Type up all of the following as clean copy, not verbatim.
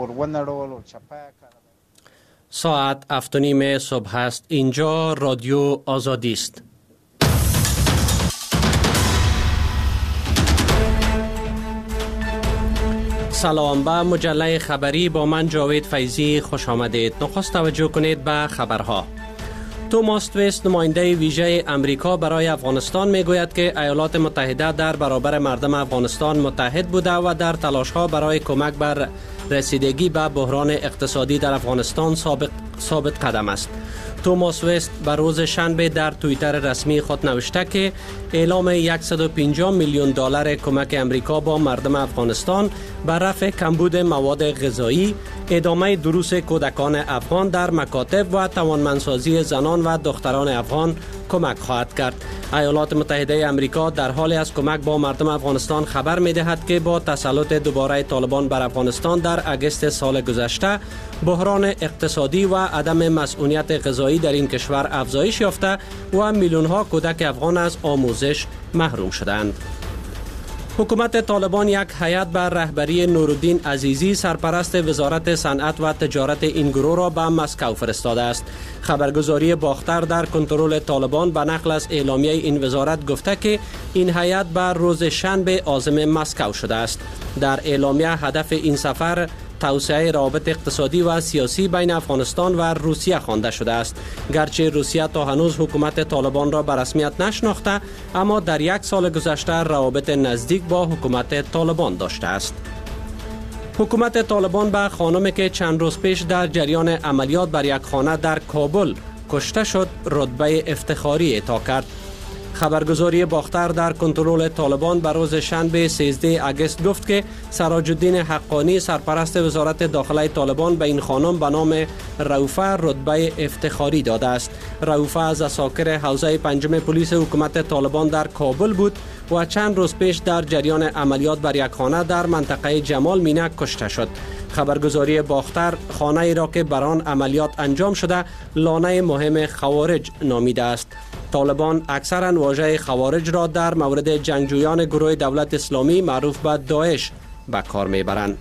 ساعت 7:30 صبح است. اینجا رادیو آزادی است. سلام، به مجله خبری با من جاوید فیضی خوش آمدید. نخست توجه کنید به خبرها. توماس تویست، نماینده ویژه امریکا برای افغانستان، میگوید که ایالات متحده در برابر مردم افغانستان متحد بوده و در تلاش‌ها برای کمک بر رسیدگی به بحران اقتصادی در افغانستان ثابت قدم است. توماس تویست به روز شنبه در توییتر رسمی خود نوشته که اعلام 150 میلیون دلار کمک امریکا با مردم افغانستان به رفع کمبود مواد غذایی، ادامه دروس کودکان افغان در مکاتب و توانمندسازی زنان و دختران افغان کمک خواهد کرد. ایالات متحده امریکا در حال از کمک با مردم افغانستان خبر می دهد که با تسلط دوباره طالبان بر افغانستان در اگست سال گذشته، بحران اقتصادی و عدم مسئولیت غذایی در این کشور افزایش یافته و میلیون ها کودک افغان از آموزش محروم شدند. حکومت طالبان یک هیئت بر رهبری نورالدین عزیزی، سرپرست وزارت صنعت و تجارت این گروه را به مسکو فرستاده است. خبرگزاری باختر در کنترل طالبان به نقل از اعلامیه این وزارت گفته که این هیئت بر روز شنبه عازم مسکو شده است. در اعلامیه هدف این سفر توسعه روابط اقتصادی و سیاسی بین افغانستان و روسیه خوانده شده است. گرچه روسیه تا هنوز حکومت طالبان را به رسمیت نشناخته، اما در یک سال گذشته روابط نزدیک با حکومت طالبان داشته است. حکومت طالبان به خانمی که چند روز پیش در جریان عملیات بر یک خانه در کابل کشته شد رتبه افتخاری اعطا کرد. خبرگزاری باختر در کنترل طالبان بر روز شنبه 13 اگست گفت که سراج الدین حقانی، سرپرست وزارت داخله طالبان، به این خانم به نام رؤوفه رتبه افتخاری داده است. رؤوفه از اساکر حوزه پنجم پلیس حکومت طالبان در کابل بود و چند روز پیش در جریان عملیات بر یک خانه در منطقه جمال مینه کشته شد. خبرگزاری باختر خانه ای را که بر آن عملیات انجام شده لانه مهم خوارج نامیده است. طالبان اکثرا واژه خوارج را در مورد جنگجویان گروه دولت اسلامی معروف به داعش به کار میبرند.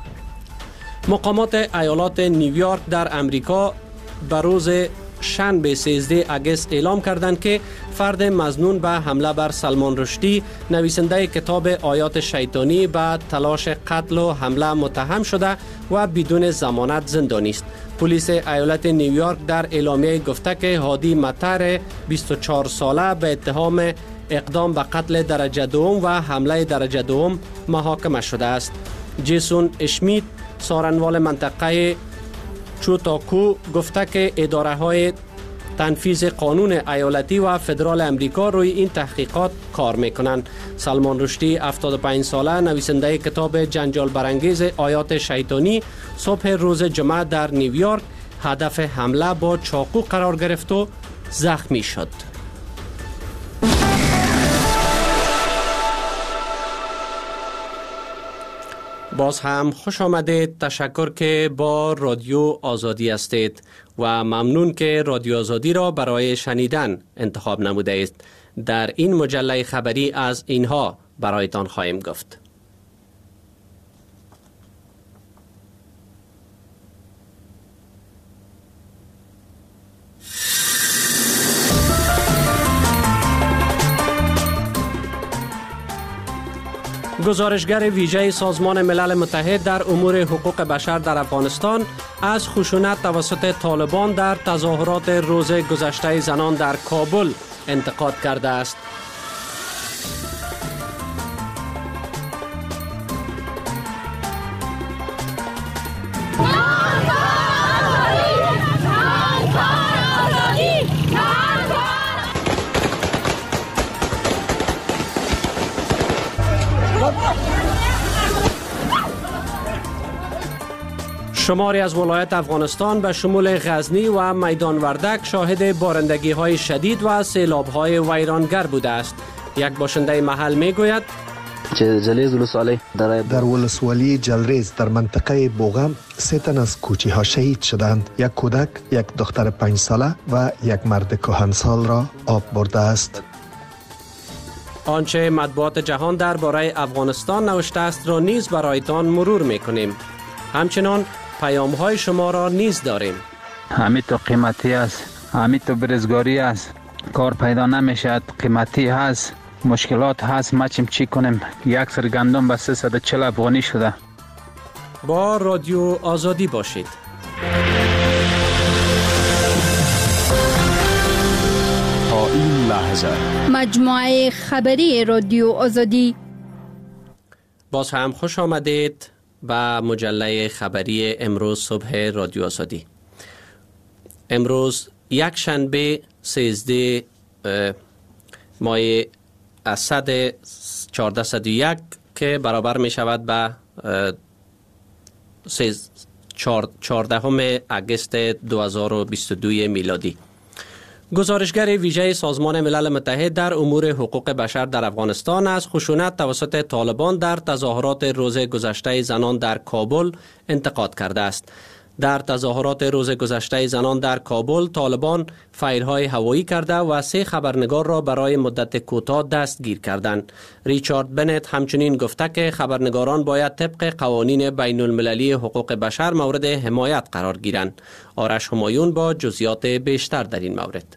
مقامات ایالات نیویورک در امریکا به روز شنبه 13 اگست اعلام کردند که فرد مظنون به حمله بر سلمان رشدی، نویسنده کتاب آیات شیطانی، به تلاش قتل و حمله متهم شده و بدون ضمانت زندانی است. پلیس ایالت نیویورک در اعلامیه گفته که هادی مطر 24 ساله به اتهام اقدام به قتل درجه دوم و حمله درجه دوم محاکمه شده است. جیسون اشمیت، سارنوال منطقه چوتاکو، گفته که اداره های تنفیذ قانون ایالتی و فدرال امریکا روی این تحقیقات کار میکنند. سلمان رشدی، 75 ساله، نویسنده کتاب جنجال برانگیز آیات شیطانی، صبح روز جمعه در نیویورک هدف حمله با چاقو قرار گرفت و زخمی شد. باز هم خوش آمدید. تشکر که با رادیو آزادی هستید و ممنون که رادیو آزادی را برای شنیدن انتخاب نموده است. در این مجله خبری از اینها برایتان خواهیم گفت. گزارشگر ویژه سازمان ملل متحد در امور حقوق بشر در افغانستان از خشونت توسط طالبان در تظاهرات روز گذشته زنان در کابل انتقاد کرده است. شماری از ولایت افغانستان به شمول غزنی و میدان وردک شاهد بارندگی های شدید و سیلاب های ویرانگر بوده است. یک باشنده محل می گوید در ولسوالی جلریز در منطقه بوغم 3 تن از کوچی ها شهید شدند. یک کودک، یک دختر 5 ساله و یک مرد کهنسال را آب برده است. آنچه مطبوعات جهان درباره افغانستان نوشته است را نیز برایتان مرور میکنیم. همچنان پیام های شما را نیز داریم. همین تو قیمتی است، همین تو برزگاری است، کار پیدا نمیشد، قیمتی هست، مشکلات هست، ما چی کنیم؟ یک سر گندم به 340 افغانی شده. با رادیو آزادی باشید. تا این لحظه مجموعه خبری رادیو آزادی. باز هم خوش آمدید به مجله خبری امروز صبح رادیو آزادی. امروز یک شنبه 13 ماه اسد 1401 که برابر می شود به 14 اگست 2022 میلادی. گزارشگر ویژه سازمان ملل متحد در امور حقوق بشر در افغانستان از خشونت توسط طالبان در تظاهرات روز گذشته زنان در کابل انتقاد کرده است. در تظاهرات روز گذشته زنان در کابل طالبان فایرهای هوایی کرده و 3 خبرنگار را برای مدت کوتاه دستگیر کردند. ریچارد بنت همچنین گفته که خبرنگاران باید طبق قوانین بین المللی حقوق بشر مورد حمایت قرار گیرند. آرش همایون با جزئیات بیشتر در این مورد.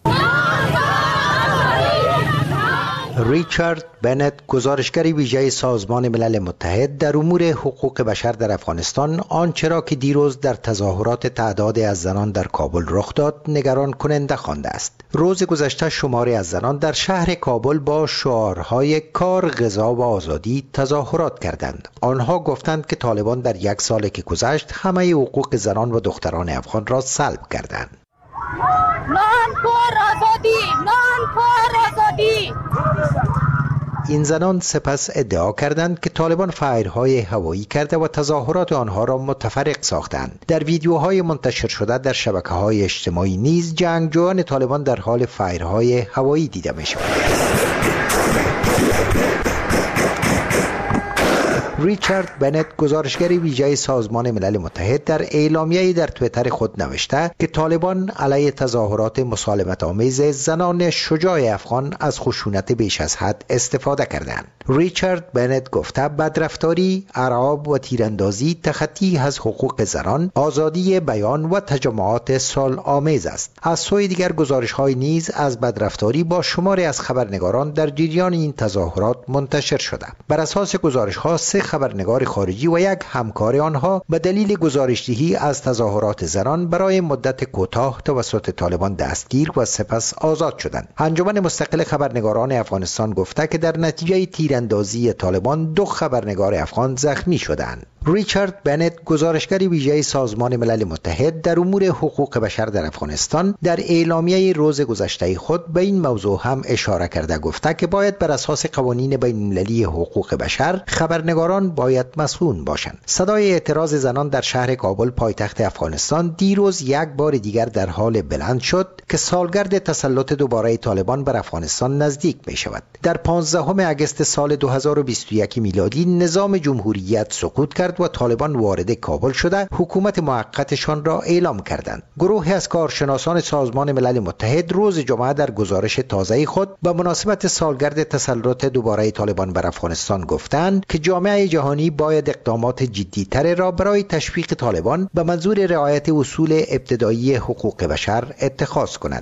ریچارد بنت، گزارشگر ویژه سازمان ملل متحد در امور حقوق بشر در افغانستان، آنچه را که دیروز در تظاهرات تعدادی از زنان در کابل رخ داد نگران کننده خوانده است. روز گذشته شماری از زنان در شهر کابل با شعارهای کار، غذا و آزادی تظاهرات کردند. آنها گفتند که طالبان در 1 سال که گذشت همه حقوق زنان و دختران افغان را سلب کردند. این زنان سپس ادعا کردند که طالبان فایرهای هوایی کرده و تظاهرات آنها را متفرق ساختند. در ویدیوهای منتشر شده در شبکه‌های اجتماعی نیز جنگجویان طالبان در حال فایرهای هوایی دیده می‌شوند. ریچارد بنت، گزارشگر ویژه سازمان ملل متحد، در اعلامیه‌ای در توییتر خود نوشته که طالبان علیه تظاهرات مسالمت آمیز زنان شجاع افغان از خشونت بیش از حد استفاده کردند. ریچارد بنت گفته بدرفتاری، ارعاب و تیراندازی تخطی از حقوق زنان، آزادی بیان و تجمعات صلح آمیز است. از سوی دیگر گزارش‌های نیز از بدرفتاری با شماری از خبرنگاران در جریان این تظاهرات منتشر شده. بر اساس گزارش‌ها 3 خبرنگار خارجی و 1 همکار آنها به دلیل گزارش‌دهی از تظاهرات زنان برای مدت کوتاه توسط طالبان دستگیر و سپس آزاد شدند. انجمن مستقل خبرنگاران افغانستان گفته که در نتیجه تیراندازی طالبان 2 خبرنگار افغان زخمی شدند. ریچارد بنت، گزارشگر ویژه سازمان ملل متحد در امور حقوق بشر در افغانستان، در اعلامیه روز گذشته خود به این موضوع هم اشاره کرده گفته که باید بر اساس قوانین بین المللی حقوق بشر خبرنگاران باید مسئول باشند. صدای اعتراض زنان در شهر کابل پایتخت افغانستان دیروز یک بار دیگر در حال بلند شد که سالگرد تسلط دوباره طالبان بر افغانستان نزدیک می شود. در 15 اگست سال 2021 میلادی نظام جمهوریت سقوط کرد و طالبان وارد کابل شده حکومت موقتشان را اعلام کردند. گروهی از کارشناسان سازمان ملل متحد روز جمعه در گزارش تازه خود به مناسبت سالگرد تسلط دوباره طالبان بر افغانستان گفتند که جامعه جهانی باید اقدامات جدی‌تر را برای تشویق طالبان به منظور رعایت اصول ابتدایی حقوق بشر اتخاذ کند.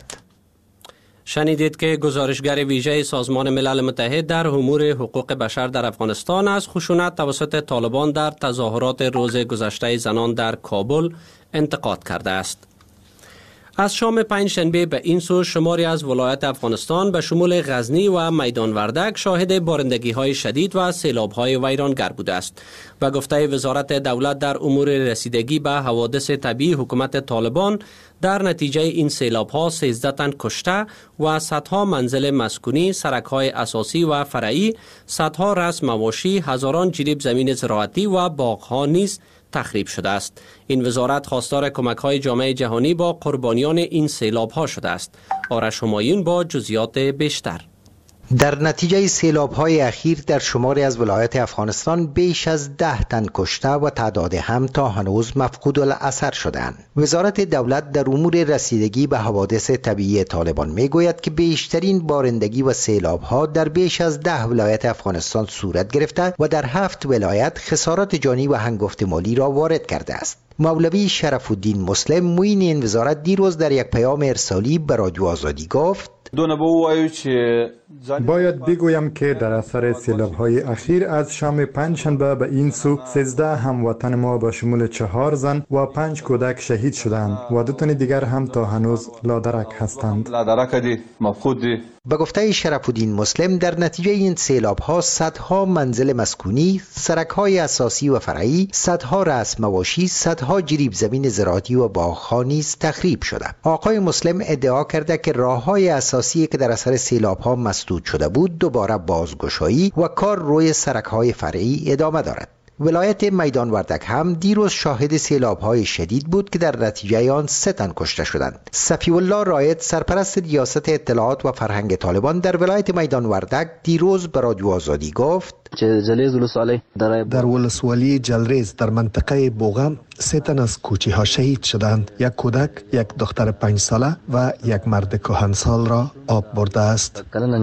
شنیدید که گزارشگر ویژه سازمان ملل متحد در امور حقوق بشر در افغانستان از خشونت توسط طالبان در تظاهرات روز گذشته زنان در کابل انتقاد کرده است. از شام 5 شنبه به این سو شماری از ولایت افغانستان به شمول غزنی و میدان وردک شاهد بارندگی‌های شدید و سیلاب‌های ویرانگر بوده است. و گفته وزارت دولت در امور رسیدگی به حوادث طبیعی، حکومت طالبان در نتیجه این سیلاب‌ها 13 تن کشته و صدها منزل مسکونی، سرک‌های اساسی و فرعی، صدها رأس مواشی، هزاران جریب زمین زراعتی و باغ‌ها نیز تخریب شده است. این وزارت خواستار کمک‌های جامعه جهانی با قربانیان این سیلاب‌ها شده است. آرش همایون با جزئیات بیشتر. در نتیجه سیلاب‌های اخیر در شماری از ولایات افغانستان بیش از 10 تن کشته و تعداد هم تا هنوز مفقود الاثر شدند. وزارت دولت در امور رسیدگی به حوادث طبیعی طالبان میگوید که بیشترین بارندگی و سیلاب‌ها در بیش از 10 ولایت افغانستان صورت گرفته و در 7 ولایت خسارات جانی و هنگفت مالی را وارد کرده است. مولوی شرف الدین مسلم معین این وزارت دیروز در یک پیام ارسالی به رادیو آزادی گفت: باید بگویم که در اثر سیلاب‌های اخیر از شام پنجشنبه به این سو 13 هموطن ما به شمول 4 زن و 5 کودک شهید شدند و 2 تن دیگر هم تا هنوز لادرک هستند. به گفته شرف الدین مسلم در نتیجه این سیلاب‌ها صدها منزل مسکونی، سرک‌های اساسی و فرعی، صدها رأس مواشی، صدها جریب زمین زراعتی و باغ‌ها نیز تخریب شده. آقای مسلم ادعا کرده که راه‌های اساسی که در اثر سیلاب‌ها مسدود شده بود دوباره بازگشایی و کار روی سرک‌های فرعی ادامه دارد. ولایت میدان وردک هم دیروز شاهد سیلاب‌های شدید بود که در نتیجه آن 3 تن کشته شدند. صفی الله راید سرپرست ریاست اطلاعات و فرهنگ طالبان در ولایت میدان وردک دیروز به رادیو آزادی گفت: در ولسوالی جلریز در منطقه بوغم 3 تن از کوچی‌ها شهید شدند. یک کودک، یک دختر 5 ساله و یک مرد کهنسال را آب برده است.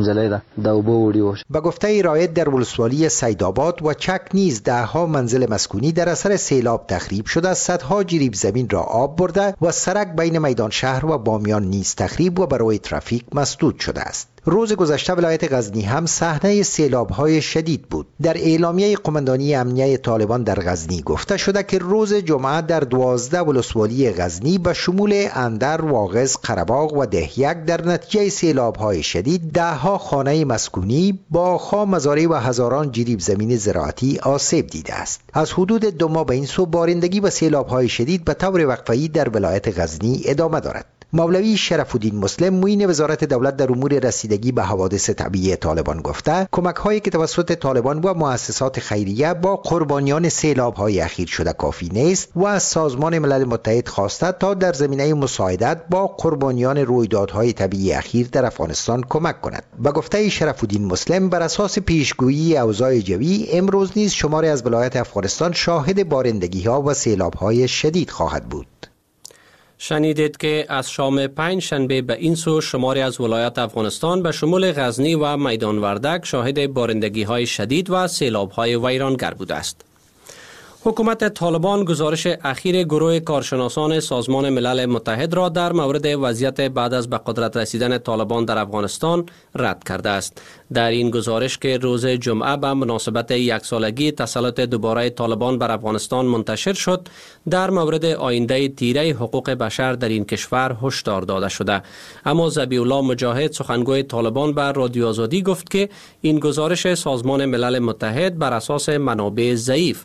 به گفته راید در ولسوالی سیدآباد و چک نیز 10 منزل مسکونی در اثر سیلاب تخریب شده، صدها جریب زمین را آب برده و سرک بین میدان شهر و بامیان نیز تخریب و برای ترافیک مسدود شده است. روز گذشته ولایت غزنی هم صحنه سیلاب‌های شدید بود. در اعلامیه قماندانی امنیه طالبان در غزنی گفته شده که روز جمعه در 12 ولسوالی غزنی به شمول اندر، واغظ، قره‌باغ و دهیک در نتیجه سیلاب‌های شدید 10 خانه مسکونی، باغ‌ها، مزارع و هزاران جریب زمین زراعتی آسیب دیده است. از حدود 2 ماه به این سو بارندگی و سیلاب‌های شدید به طور وقفه‌ای در ولایت غزنی ادامه دارد. مولوی شرف الدین مسلم معین وزارت دولت در امور رسیدگی به حوادث طبیعی طالبان گفته کمک‌هایی که توسط طالبان و مؤسسات خیریه با قربانیان سیلاب‌های اخیر شده کافی نیست و از سازمان ملل متحد خواسته تا در زمینه مساعدت با قربانیان رویدادهای طبیعی اخیر در افغانستان کمک کند. به گفته شرف الدین مسلم بر اساس پیشگویی اوضاع جوی امروز نیز شماری از ولایات افغانستان شاهد بارندگی‌ها و سیلاب‌های شدید خواهد بود. شنیدید که از شام 5 شنبه به این سو شماری از ولایات افغانستان به شمول غزنی و میدان وردک شاهد بارندگی‌های شدید و سیلاب‌های ویرانگر بوده است. حکومت طالبان گزارش اخیر گروه کارشناسان سازمان ملل متحد را در مورد وضعیت بعد از به قدرت رسیدن طالبان در افغانستان رد کرده است. در این گزارش که روز جمعه به مناسبت 1 سالگی تسلط دوباره طالبان بر افغانستان منتشر شد، در مورد آینده تیره حقوق بشر در این کشور هشدار داده شده. اما ذبیح الله مجاهد سخنگوی طالبان به رادیو آزادی گفت که این گزارش سازمان ملل متحد بر اساس منابع ضعیف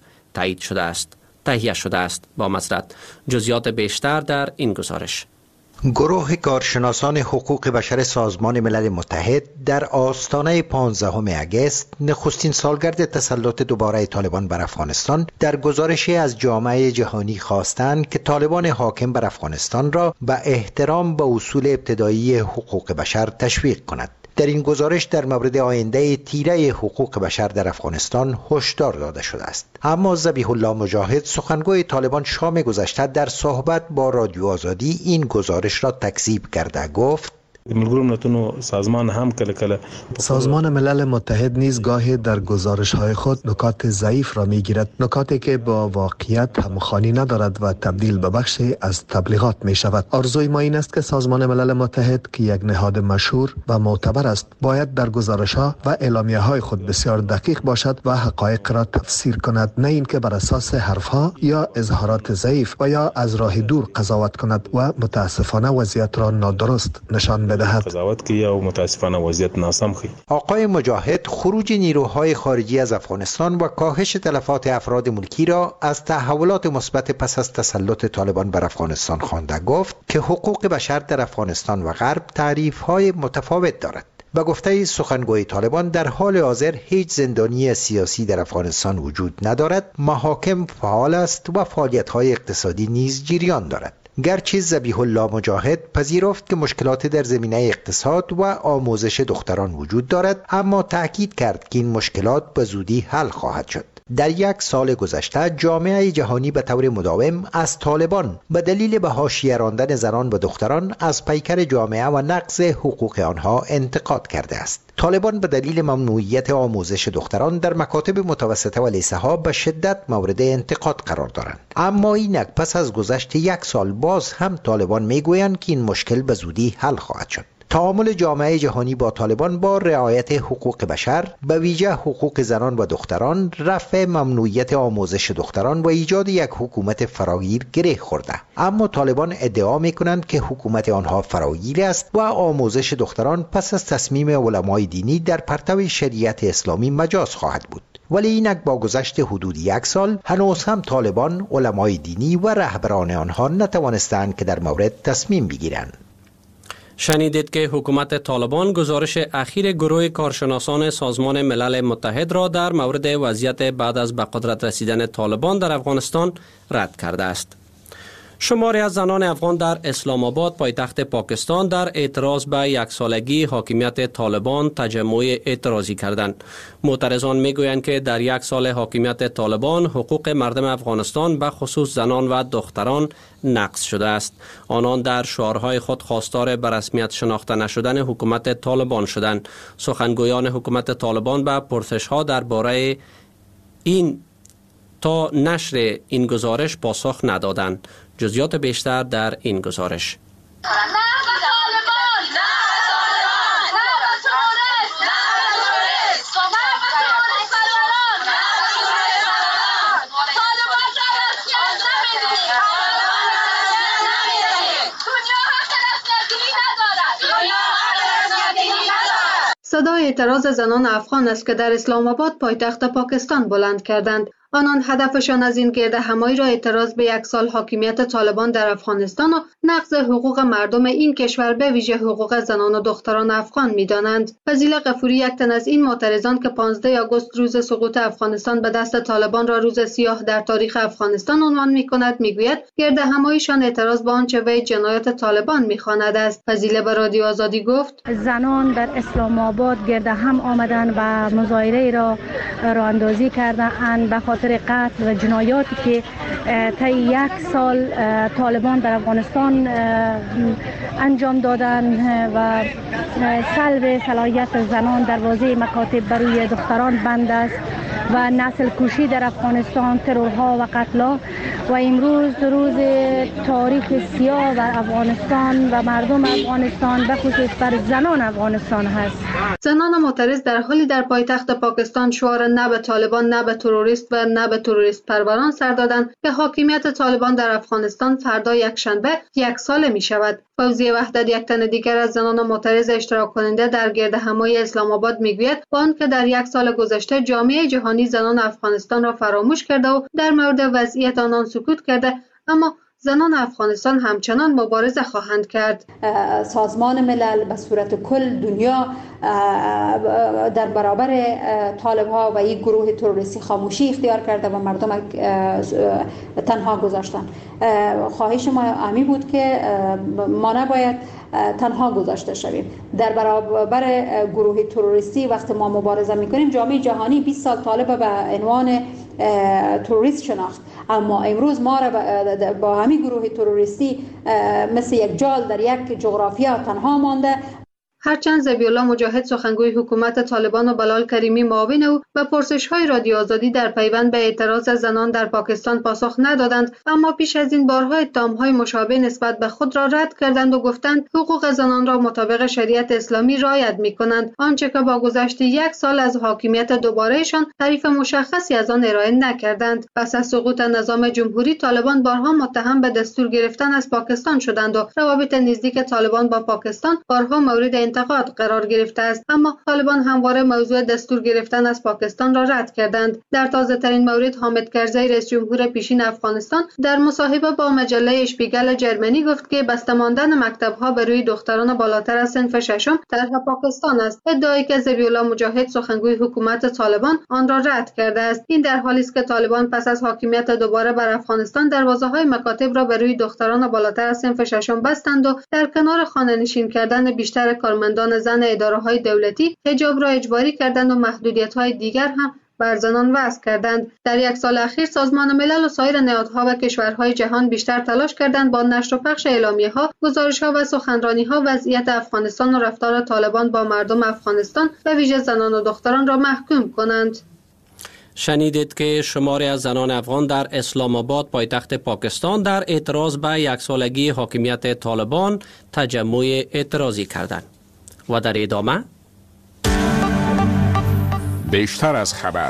تهیه شده است. با معذرت جزئیات بیشتر در این گزارش. گروه کارشناسان حقوق بشر سازمان ملل متحد در آستانه 15 اگست نخستین سالگرد تسلط دوباره طالبان بر افغانستان در گزارشی از جامعه جهانی خواستند که طالبان حاکم بر افغانستان را به احترام به اصول ابتدایی حقوق بشر تشویق کند. در این گزارش در مورد آینده تیره حقوق بشر در افغانستان هشدار داده شده است. اما ذبیح الله مجاهد سخنگوی طالبان شام گذشته در صحبت با رادیو آزادی این گزارش را تکذیب کرده گفت: سازمان ملل متحد نیز گاهی در گزارش‌های خود نکات ضعیف را می‌گیرد، نکاتی که با واقعیت همخوانی ندارد و تبدیل به بخشی از تبلیغات می‌شود. آرزوی ما این است که سازمان ملل متحد که یک نهاد مشهور و معتبر است، باید در گزارش‌ها و اعلامیه‌های خود بسیار دقیق باشد و حقایق را تفسیر کند، نه اینکه بر اساس حرف‌ها یا اظهارات ضعیف و یا از راه دور قضاوت کند و متاسفانه وضعیت را نادرست نشان بدهد. آقای مجاهد خروج نیروهای خارجی از افغانستان و کاهش تلفات افراد ملکی را از تحولات مثبت پس از تسلط طالبان بر افغانستان خوانده گفت که حقوق بشر در افغانستان و غرب تعریف‌های متفاوت دارد. به گفته سخنگوی طالبان در حال حاضر هیچ زندانی سیاسی در افغانستان وجود ندارد، محاکم فعال است و فعالیت‌های اقتصادی نیز جریان دارد. گرچه ذبیح الله مجاهد پذیرفت که مشکلات در زمینه اقتصاد و آموزش دختران وجود دارد، اما تأکید کرد که این مشکلات به زودی حل خواهد شد. در 1 سال گذشته جامعه جهانی به طور مداوم از طالبان به دلیل به حاشیه راندن زنان و دختران از پیکر جامعه و نقض حقوق آنها انتقاد کرده است. طالبان به دلیل ممنوعیت آموزش دختران در مکاتب متوسطه و لیسه ها به شدت مورد انتقاد قرار دارند. اما اینک پس از گذشت 1 سال باز هم طالبان میگویند که این مشکل به زودی حل خواهد شد. تعامل جامعه جهانی با طالبان با رعایت حقوق بشر، به ویژه حقوق زنان و دختران، رفع ممنوعیت آموزش دختران و ایجاد یک حکومت فراگیر گره خورده. اما طالبان ادعا می‌کنند که حکومت آنها فراگیر است و آموزش دختران پس از تصمیم علمای دینی در پرتو شریعت اسلامی مجاز خواهد بود. ولی اینک با گذشت حدود 1 سال هنوز هم طالبان، علمای دینی و رهبران آنها نتوانستند که در مورد تصمیم بگیرند. شنیدید که حکومت طالبان گزارش اخیر گروه کارشناسان سازمان ملل متحد را در مورد وضعیت بعد از به قدرت رسیدن طالبان در افغانستان رد کرده است. شماری از زنان افغان در اسلام آباد پایتخت پاکستان در اعتراض به 1 سالگی حاکمیت طالبان تجمع اعتراضی کردند. معترضان میگویند که در 1 سال حاکمیت طالبان حقوق مردم افغانستان به خصوص زنان و دختران نقض شده است. آنان در شعارهای خود خواستار به رسمیت شناخته نشدن حکومت طالبان شدند. سخنگویان حکومت طالبان به پرسش‌ها درباره این تا نشر این گزارش پاسخ ندادند. جزئیات بیشتر در این گزارش. صدای اعتراض زنان افغان است که در اسلام آباد پایتخت پاکستان بلند کردند. آنان هدفشان از این گردهمایی را اعتراض به 1 سال حاکمیت طالبان در افغانستان و نقض حقوق مردم این کشور به ویژه حقوق زنان و دختران افغان می‌دانند. فضیل غفوری، یک تن از این معترضان که 15 آگوست روز سقوط افغانستان به دست طالبان را روز سیاه در تاریخ افغانستان عنوان می‌کند، می‌گوید گردهماییشان اعتراض به آنچه وی جنایات طالبان می‌خواند است. فضیل به رادیو آزادی گفت: زنان در اسلام آباد گردهم آمدند و مظاهره را راه‌اندازی کردند به خاطر قتل و جنایاتی که طی 1 سال طالبان در افغانستان انجام دادند و سلب صلاحیت زنان در حوزه مکاتب بر روی دختران بند است و نسل کشی در افغانستان، ترورها و قتل‌ها. و امروز روز تاریخ سیاه بر افغانستان و مردم افغانستان، به خصوص بر زنان افغانستان هست. زنان معترض در حالی در پایتخت پاکستان شعار نه به طالبان، نه به تروریست و نه به تروریست پروران سر دادند که حاکمیت طالبان در افغانستان فردا یکشنبه 1 سال می شود. فوزیه وحدت، یک تن دیگر از زنان معترض اشتراک کننده در گردهمایی اسلام آباد میگوید با آنکه در 1 سال گذشته جامعه جهانی زنان افغانستان را فراموش کرده و در مورد وضعیت آنان سکوت کرده، اما زنان افغانستان همچنان مبارزه خواهند کرد. سازمان ملل به صورت کل دنیا در برابر طالب ها و یک گروه تروریستی خاموشی اختیار کرده و مردم تنها گذاشتن. خواهش ما همی بود که ما نباید تنها گذاشته شویم. در برابر گروه تروریستی وقتی ما مبارزه میکنیم، جامعه جهانی 20 سال طالب به عنوان تروریست شناخت، اما امروز ما را با همین گروه تروریستی مثل یک جال در یک جغرافیا تنها مانده. هرچند ذبیح الله مجاهد، سخنگوی حکومت طالبان، و بلال کریمی، معاون او، به پرسش‌های رادیو آزادی در پیوند به اعتراض زنان در پاکستان پاسخ ندادند، اما پیش از این بارها اتهام‌های مشابه نسبت به خود را رد کردند و گفتند حقوق زنان را مطابق شریعت اسلامی رعایت می‌کنند، آنچه که با گذشت 1 سال از حاکمیت دوبارهشان تعریف مشخصی از آن ارائه نکردند. پس از سقوط نظام جمهوری، طالبان بارها متهم به دستور گرفتن از پاکستان شدند و روابط نزدیک طالبان با پاکستان بارها مورد انتقاد قرار گرفته است، اما طالبان همواره موضوع دستور گرفتن از پاکستان را رد کردند. در تازه ترین مورد حامد کرزی رئیس جمهور پیشین افغانستان در مصاحبه با مجله اشپیگل جرمنی گفت که بسته ماندن مکتب‌ها برای دختران بالاتر از صنف ششم طرح پاکستان است. ادعایی که ذبیح‌الله مجاهد سخنگوی حکومت طالبان آن را رد کرده است. این در حالی است که طالبان پس از حاکمیت دوباره بر افغانستان دروازه‌های مکاتب را برای دختران بالاتر از صنف ششم بستند و در کنار خانه‌نشین کردن بیشتر کارمندان زن اداره‌های دولتی، حجاب را اجباری کردند و محدودیت‌های دیگر هم بر زنان وضع کردند. در یک سال اخیر سازمان ملل و سایر نهادها و کشورهای جهان بیشتر تلاش کردند با نشر و پخش اعلامیه‌ها، گزارش‌ها و سخنرانی‌ها وضعیت افغانستان و رفتار طالبان با مردم افغانستان و ویژه زنان و دختران را محکوم کنند. شنیدید که شماری از زنان افغان در اسلام آباد پایتخت پاکستان در اعتراض به یک سالگی حاکمیت طالبان تجمع اعتراضی کردند. و در ادامه بیشتر از خبر.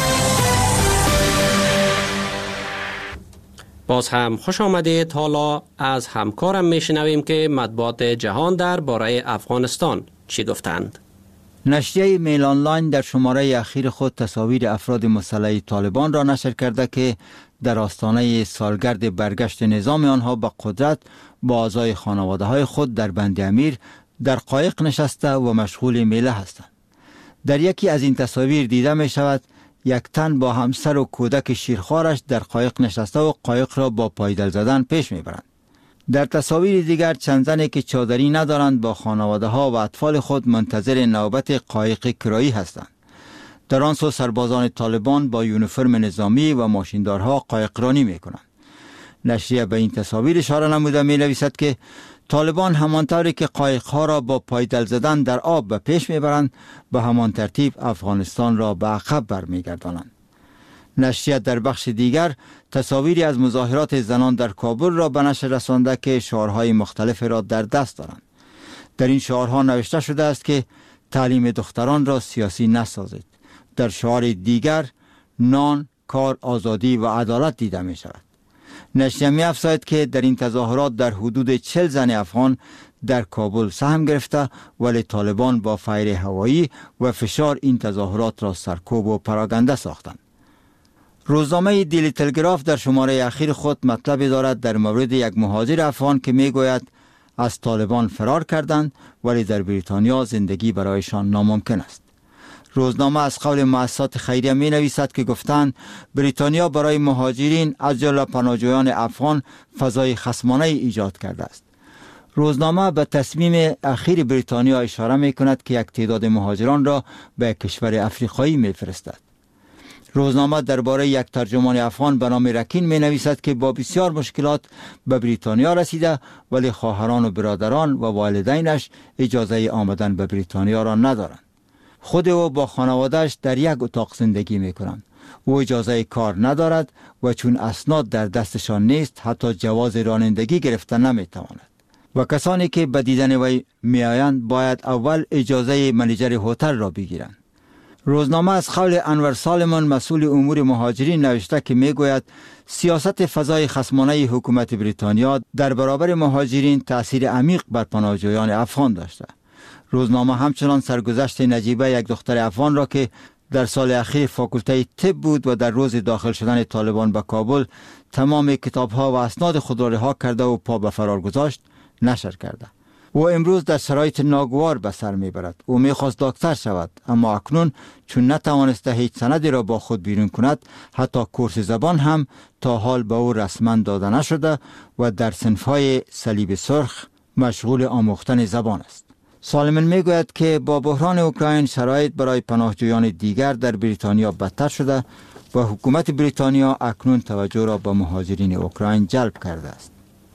باز هم خوش آمدید. حالا از همکارم میشنویم که مطبوعات جهان در باره افغانستان چی گفتند. نشریه میل آنلاین در شماره اخیر خود تصاویر افراد مسلح طالبان را نشر کرده که در آستانه سالگرد برگشت نظام آنها به قدرت با اعضای خانواده های خود در بند امیر در قایق نشسته و مشغول میله هستند. در یکی از این تصاویر دیده می شود یک تن با همسر و کودک شیرخوارش در قایق نشسته و قایق را با پایدل زدن پیش می برند. در تصاویر دیگر چند زنی که چادری ندارند با خانواده ها و اطفال خود منتظر نوبت قایق کرایی هستند. در آن سو سربازان طالبان با یونیفرم نظامی و ماشیندارها قایقرانی می کنند. نشریه به این تصاویر اشاره نموده می نویسد که طالبان همانطوری که قایق‌ها را با پایدل زدن در آب به پیش می‌برند، به همان ترتیب افغانستان را به عقب برمیگردانند. نشریه در بخش دیگر تصاویری از مظاهرات زنان در کابل را به نشر رسانده که شعارهای مختلف را در دست دارند. در این شعارها نوشته شده است که تعلیم دختران را سیاسی نسازید. در شعار دیگر نان، کار، آزادی و عدالت دیده می شود. نشریه می افزاید که در این تظاهرات در حدود 40 زن افغان در کابل سهم گرفته، ولی طالبان با فیر هوایی و فشار این تظاهرات را سرکوب و پراگنده ساختند. روزنامه دیلی تلگراف در شماره اخیر خود مطلبی دارد در مورد یک مهاجر افغان که می گوید از طالبان فرار کردند ولی در بریتانیا زندگی برایشان ناممکن است. روزنامه از قول مؤسسات خیریه می نویسد که گفتند بریتانیا برای مهاجرین از جمله پناهجویان افغان فضای خصمانه ایجاد کرده است. روزنامه به تصمیم اخیر بریتانیا اشاره می کند که یک تعداد مهاجران را به کشور افریقایی می فرستد. روزنامه درباره یک ترجمان افغان به نام رکین می نویسد که با بسیار مشکلات به بریتانیا رسیده ولی خواهران و برادران و والدینش اجازه آمدن به بریتانیا را ندارند. خود او با خانوادهش در یک اتاق زندگی می کنند. او اجازه کار ندارد و چون اسناد در دستشان نیست حتی جواز رانندگی گرفته نمی تواند. و کسانی که به دیدن وی می آیند باید اول اجازه منیجر هتل را بگیرند. روزنامه از قول انور سالمون مسئول امور مهاجرین نوشته که می گوید سیاست فضای خصمانه حکومت بریتانیا در برابر مهاجرین تأثیر عمیق بر پناهجویان افغان داشته. روزنامه همچنان سرگذشت نجیبه، یک دختر افغان را که در سال اخیر فاکولته طب بود و در روز داخل شدن طالبان به کابل تمام کتاب‌ها و اسناد خود را رها کرده و پا به فرار گذاشت، نشر کرده. او امروز در شرایط ناگوار به سر میبرد. او میخواست دکتر شود، اما اکنون چون نتوانسته هیچ سندی را با خود بیرون کند، حتی کورس زبان هم تا حال به او رسما داده نشده و در صنف‌های صلیب سرخ مشغول آموختن زبان است. سالمن میگوید که با بحران اوکراین شرایط برای پناهجویان دیگر در بریتانیا بدتر شده و حکومت بریتانیا اکنون توجه را به مهاجرین اوکراین جلب کرده است.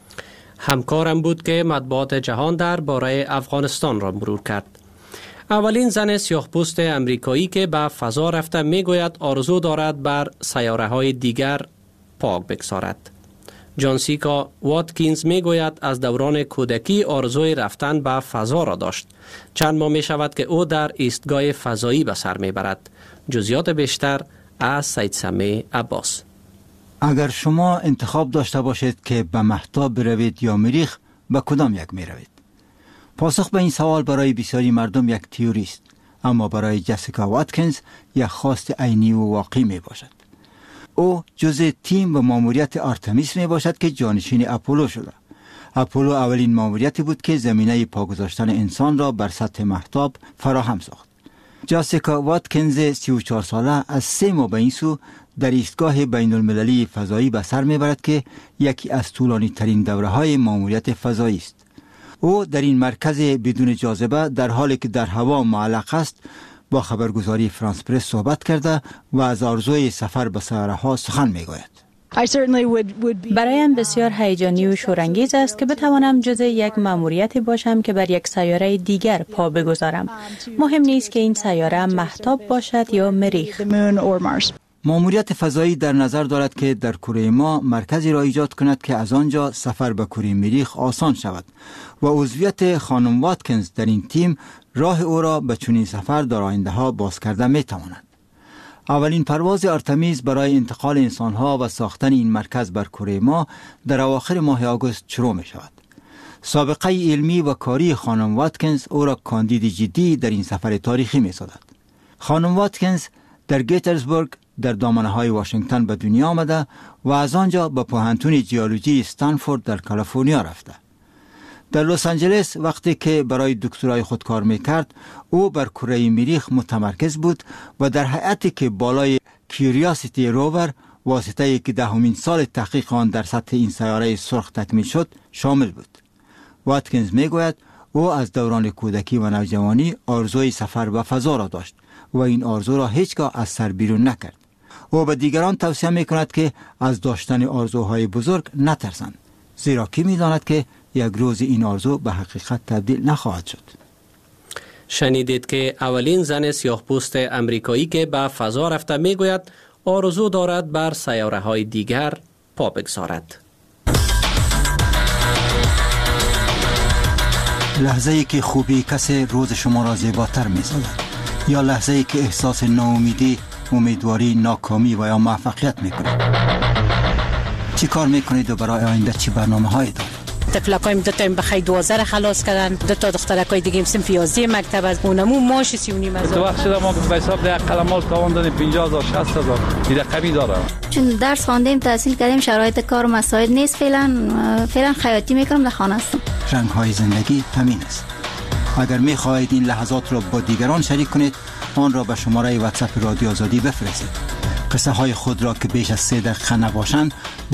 همکارم بود که مطبوعات جهان در باره افغانستان را مرور کرد. اولین زن سیاه‌پوست امریکایی که به فضا رفته میگوید آرزو دارد بر سیاره‌های دیگر پا بگذارد. جانسیکا واتکینز میگوید از دوران کودکی آرزوی رفتن به فضا را داشت. چند ماه می شود که او در ایستگاه فضایی به سر میبرد. جزئیات بیشتر از سید سمی عباس. اگر شما انتخاب داشته باشید که به مهتاب بروید یا مریخ، به کدام یک می روید؟ پاسخ به این سوال برای بسیاری مردم یک تئوری است، اما برای جسیکا واتکینز یک خواست عینی و واقعی می باشد. او جزء تیم و ماموریت آرتمیس می باشد که جانشین اپولو شده. اپولو اولین ماموریتی بود که زمینه پا گذاشتن انسان را بر سطح مهتاب فراهم ساخت. جسیکا واتکینز 34 ساله از 3 ماه به این سو در ایستگاه بین المللی فضایی به سر میبرد که یکی از طولانی ترین دوره های ماموریت فضایی است. او در این مرکز بدون جاذبه در حالی که در هوا معلق است با خبرگزاری فرانس پرس صحبت کرده و از آرزوی سفر به سیاره ها سخن میگوید. برایم بسیار هیجانی و شورانگیز است که بتوانم جزء یک مأموریتی باشم که بر یک سیاره دیگر پا بگذارم. مهم نیست که این سیاره مهتاب باشد یا مریخ. مأموریت فضایی در نظر دارد که در کره ما مرکزی را ایجاد کند که از آنجا سفر به کره مریخ آسان شود و عضویت خانم واتکینز در این تیم راه او را به چنین سفر در آینده ها باز کرده می تواند. اولین پرواز آرتمیس برای انتقال انسانها و ساختن این مرکز بر کره ما در اواخر ماه آگوست شروع می شود. سابقه علمی و کاری خانم واتکینز او را کاندید جدی در این سفر تاریخی می سازد. خانم واتکینز در گیترزبورگ در دامنه های واشنگتن به دنیا آمده و از آنجا به پوهنتون جیولوژی استنفورد در کالیفرنیا رفته. در لس آنجلس وقتی که برای دکترای خود کار میکرد، او بر کره مریخ متمرکز بود و در هیئتی که بالای کیوریاسیتی روور واسطه‌ای که 10مین سال تحقیق آن در سطح این سیاره سرخ تکمیل شد شامل بود. واتکینز میگوید او از دوران کودکی و نوجوانی آرزوی سفر به فضا را داشت و این آرزو را هیچگاه از سر بیرون نکرد. او به دیگران توصیه میکند که از داشتن آرزوهای بزرگ نترسند، زیرا کی میداند که یک روز این آرزو به حقیقت تبدیل نخواهد شد. شنیدید که اولین زن سیاه‌پوست امریکایی که به فضا رفته میگوید آرزو دارد بر سیاره های دیگر پا بگذارد. لحظه ای که خوبی کسی روز شما را زیباتر می‌سازد، یا لحظه ای که احساس ناامیدی، امیدواری، ناکامی و یا موفقیت میکنید. چی کار میکنید و برای آینده چی برنامه‌هایی دارید؟ تفلکایم 2 تا بخیر 12 خلاص کردن، 2 تا دخترکای دیگه صنف 11 مکتب از اونمو ماش 39 هزار. تو وقت شده ما به حساب ده قلمال تاوان دادیم 50000 60000 این رقمی داره. چون درس خواندیم تحصیل کردیم شرایط کار و مساعد نیست، فعلا خیاطی میکنم در خانه هستم. رنگ های زندگی همین است. اگر میخواهید این لحظات را با دیگران شریک کنید، آن را به شماره واتساپ رادیو آزادی بفرستید. قصه های خود را که بیش از 3 دقیقه نباشند